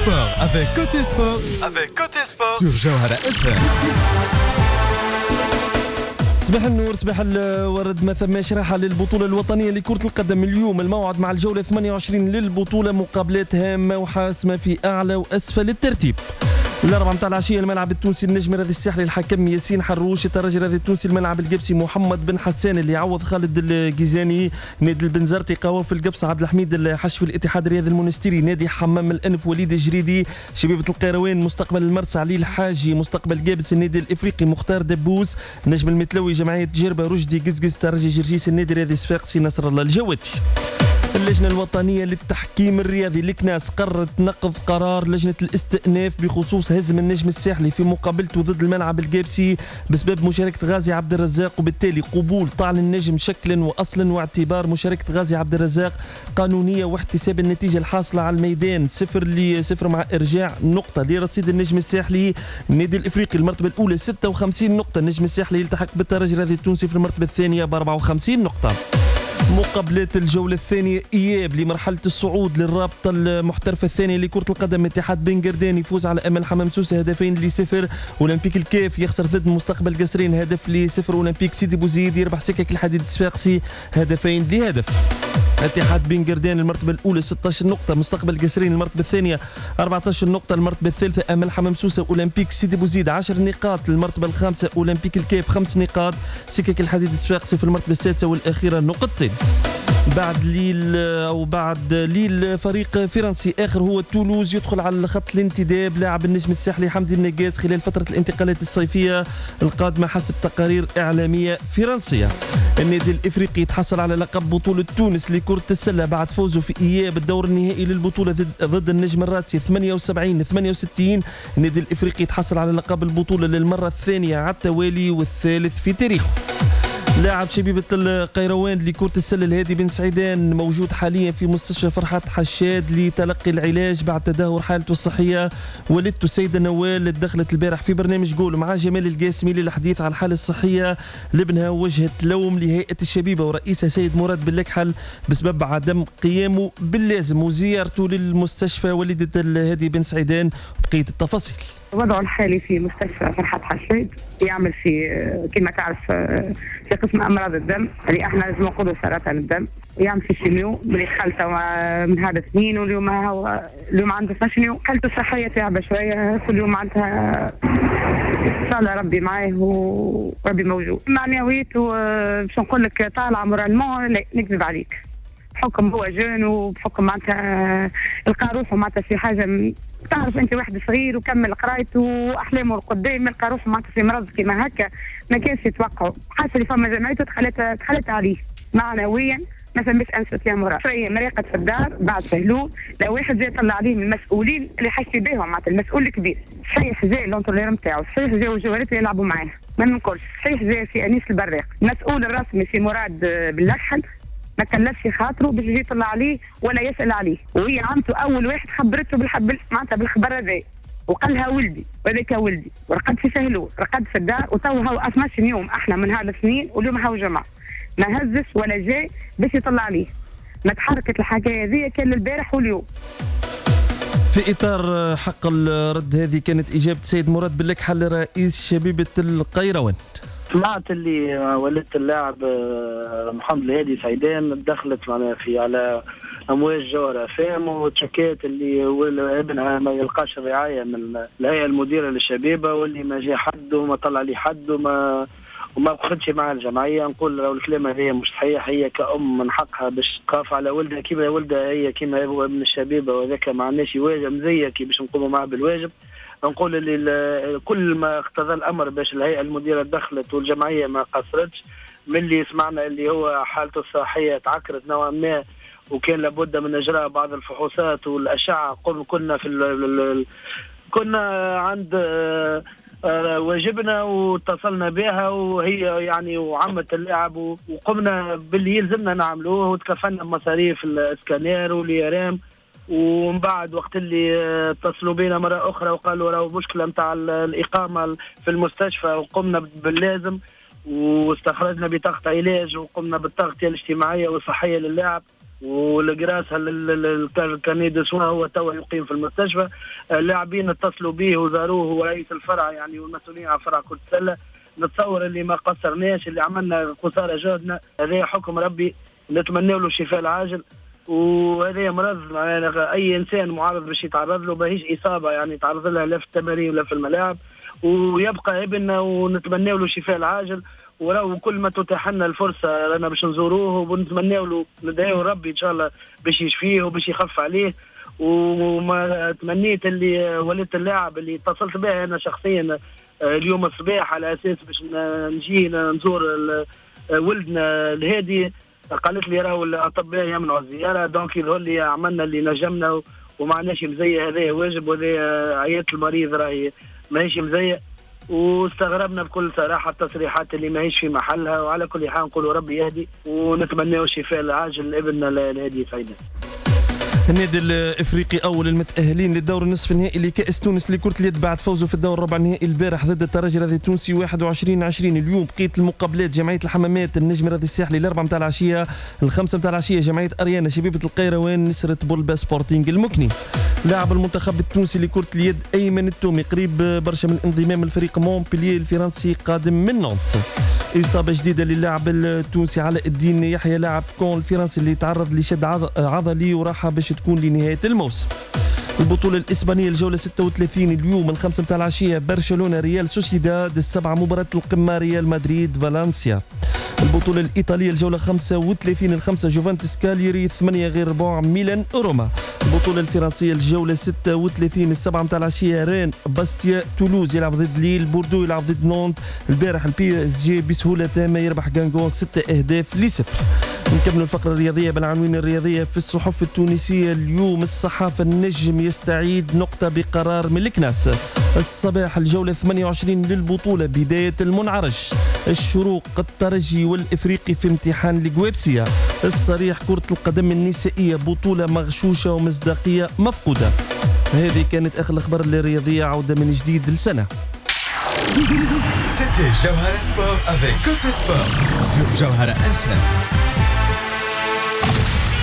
sport avec Côté Sport. Sur Jawhara FM. صباح النور، صباح الورد. ما ثماش راحة للبطولة الوطنية لكرة القدم. اليوم الموعد مع الجولة 28 للبطولة، مقابلات هامة وحاسمة في أعلى وأسفل الترتيب. الأربعة متاع العشية الملعب التونسي النجم الرياضي الساحلي الحكم ياسين حروش، الترجي الرياضي التونسي الملعب القبسي محمد بن حسان اللي يعوض خالد الجيزاني، نادي البنزرتي قواف القبص عبد الحميد الحشفي، الاتحاد الرياضي المونستيري نادي حمام الأنف وليد الجريدي، شبيبة القيروان مستقبل المرسى علي الحاجي، مستقبل قابس النادي الإفريقي مختار دبوس، نجم المتلوي جمعية جربة رشدي قزقز، ترجي جرجيس النادي الرياضي صفاقسي نصر الله الجواتي. اللجنة الوطنية للتحكيم الرياضي الكناس قررت نقض قرار لجنة الاستئناف بخصوص هزم النجم الساحلي في مقابلته ضد الملعب القابسي بسبب مشاركة غازي عبد الرزاق، وبالتالي قبول طعن النجم شكلا وأصلا واعتبار مشاركة غازي عبد الرزاق قانونية واحتساب النتيجة الحاصلة على الميدان 0-0 مع إرجاع نقطة لرصيد النجم الساحلي. النادي الإفريقي المرتبة الأولى 56 نقطة، النجم الساحلي يلتحق بالترجي الرياضي التونسي في المرتبة الثانية ب 54 نقطة. مقابلات الجولة الثانية إياب لمرحلة الصعود للرابطة المحترفة الثانية لكرة القدم، اتحاد بن قردان يفوز على أمل حمام سوسة 2-0، أولمبيك الكاف يخسر ضد مستقبل قصرين 1-0، أولمبيك سيدي بوزيد يربح سكك الحديد الصفاقسي 2-0. اتحاد بن قردان المرتبة الأولى 16 نقطة، مستقبل قصرين المرتبة الثانية 14 نقطة، المرتبة الثالثة أمل حمام سوسة أولمبيك سيدي بوزيد 10 نقاط، المرتبة الخامسة أولمبيك الكاف 5 نقاط، سكك الحديد الصفاقسي في المرتبة السادسة والأخيرة نقطتين. بعد ليل فريق فرنسي آخر هو تولوز يدخل على خط الانتداب لاعب النجم الساحلي حمدي النقاز خلال فترة الانتقالات الصيفية القادمة حسب تقارير إعلامية فرنسية. النادي الإفريقي يتحصل على لقب بطولة تونس لكرة السلة بعد فوزه في إياب الدور النهائي للبطولة ضد النجم الراتسي 78-68. النادي الإفريقي يتحصل على لقب البطولة للمرة الثانية على التوالي والثالث في تاريخه. لاعب شبيبة القيروان لكرة السلة الهادي بن سعيدان موجود حاليا في مستشفى فرحات حشاد لتلقي العلاج بعد تدهور حالته الصحية. والدته السيدة نوال دخلت البارح في برنامج جول مع جمال القاسمي للحديث عن الحالة الصحية لابنها، وجهت لوم لهيئة الشبيبة ورئيسها سيد مراد باللكحل بسبب عدم قيامه باللازم وزيارته للمستشفى والدة الهادي بن سعيدان. بقية التفاصيل. وضعه الحالي في مستشفى فرحات حشاد، يعمل في كما تعرف في قسم امراض الدم اللي احنا لازم نقودوا سرطان الدم، يعمل في الشيميو اللي خالته من هذا سنين، واليوم اليوم عنده 12 يوم. حالته الصحيه تعبه شويه، كل يوم عندها صلاه ربي معاه وربي موجود. معنويته باش نقول لك طالعه مورالمون، لا نكذب عليك، بحكم هو جون وبحكم معناتها القى روحه معناتها في حاجه، تعرف انت واحد صغير وكمل قرايته واحلامه القدام، يلقى روحه معناتها في مرض كيما هكا ما كانش يتوقعوا. حاسه اللي فما جمعيته دخلت عليه معنويا، ما فماش انست يا مراد. شويه مريقه في الدار بعد فهلوه، لو واحد جاي طلع عليه من المسؤولين اللي حاسس بهم معناتها المسؤول الكبير. صحيح جاي لونترونير نتاعو، صحيح جاي وجواريته يلعبوا معاه، ما ننكرش، صحيح جاي في انيس البراق، المسؤول الرسمي في مراد باللكحل ما كلفش خاطره باش يجي يطلع عليه ولا يسال عليه، وهي عمته اول واحد خبرته معناتها بالخبر هذا، وقال لها ولدي وهذاك ولدي، ورقد في سهلوه، رقد في الدار، وتو هو 12 يوم احنا من هذا السنين، واليوم هو جمع ما هزش ولا جاي باش يطلع عليه. ما تحركت الحكايه هذه كان البارح واليوم. في إطار حق الرد هذه كانت إجابة سيد مراد باللكحل رئيس شبيبة القيروان. سمعت اللي والدة اللاعب محمد الهادي سعيدان دخلت على امواج جوهرة فام وتشكيت اللي ابنها ما يلقاش الرعايه من الهيئه المديره للشبيبه، واللي ما جاء حد وما طلع لي حد وما بخدش مع الجمعيه. نقول لو الكلمه هذه مش صحيح، هي كأم من حقها باش تخاف على ولدها كيما ولدها هي كيما هو ابن الشبيبه، وذاك ما عندناش واجب مزيك باش نقوموا معه بالواجب. نقول اللي كل ما اقتضى الامر باش الهيئه المديره دخلت والجمعيه ما قصرتش. من اللي سمعنا اللي هو حالته الصحيه تعكرت نوعا ما، وكان لابد من اجراء بعض الفحوصات والاشعه. كنا عند واجبنا واتصلنا بها وهي يعني وعمت اللاعب، وقمنا باللي يلزمنا نعملوه، وتكفلنا بمصاريف الاسكانير واليرام. ومن بعد وقت اللي اتصلوا بينا مرة أخرى وقالوا راهو مشكلة متاع الإقامة في المستشفى، وقمنا باللازم واستخرجنا بطاقة علاج، وقمنا بالتغطية الاجتماعية والصحية للاعب. والجراسة الكارنيه دو سوا هو توا يقيم في المستشفى. اللاعبين اتصلوا به وزاروه هو رئيس الفرع يعني والمسؤولين على فرع كرة السلة. نتصور اللي ما قصرناش، اللي عملنا قصارى جهدنا، هذا حكم ربي، نتمنى له الشفاء العاجل. وهذا مرض اي انسان معرض باش يتعرض له، ماهيش اصابه يعني يتعرض لها لا في التمارين ولا في الملاعب، ويبقى ابننا ونتمنى له الشفاء العاجل. ولو كل ما تتاح لنا الفرصه رانا باش نزوروه ونتمنى له، ندعيو ربي ان شاء الله باش يشفيه وباش يخف عليه. وما تمنيت اللي ولدت اللاعب اللي اتصلت به انا شخصيا اليوم الصباح على اساس باش نجي نزور ولدنا الهادي، قالت لي راهو الاطباء يمنعوا الزياره، دونك يظهر لي عملنا اللي نجمنا وما عندناش مزيه، هذا واجب وهذا عيادة المريض راهي ماهيش مزيه. واستغربنا بكل صراحه التصريحات اللي ماهيش في محلها، وعلى كل حال نقولوا ربي يهدي ونتمناو الشفاء العاجل لابننا الهادي سعيدان. النادي الافريقي اول المتاهلين للدور النصف النهائي لكاس تونس لكره اليد بعد فوزه في الدور الربع النهائي البارح ضد الترجي الرياضي التونسي 21-20. اليوم بقيت المقابلات جمعيه الحمامات النجم الرياضي الساحلي ال4 نتاع العشيه، ال5 نتاع العشيه جمعيه اريانا شبيبه القيروان نسره بولبا سبورتينغ المكني. لاعب المنتخب التونسي لكره اليد ايمن التومي قريب برشا من انضمام الفريق مونبلييه الفرنسي قادم من نونت. إصابة جديدة للاعب التونسي علاء الدين يحيى لاعب كون الفرنسي اللي تعرض لشد عضلي وراحة باش تكون لنهاية الموسم. البطولة الإسبانية الجولة 36 اليوم ال5 متاع العشية برشلونة ريال سوسيداد، السبعة مباراة القمة ريال مدريد فالنسيا. البطولة الإيطالية الجولة 35 الخمسة جوفانتس كاليري 8 غير ربع ميلان روما. البطولة الفرنسية الجولة 36 السبعة متاع العشية رين باستيا تولوز يلعب ضد ليل، بوردو يلعب ضد نونت. البارح البي اس جي بسهولة تامة يربح غانغون 6 أهداف ل0. نكمل الفقرة الرياضية بالعناوين الرياضية في الصحف التونسية اليوم. الصحافة النجم يستعيد نقطة بقرار من الكناس. الصباح الجولة 28 للبطولة بداية المنعرج. الشروق الترجي والإفريقي في امتحان لجويبسيا. الصريح كرة القدم النسائية بطولة مغشوشة ومصداقية مفقودة. هذه كانت آخر الأخبار الرياضية، عودة من جديد لسنة. C'était Jawhara Sport avec Côté Sport sur Jawhara FM.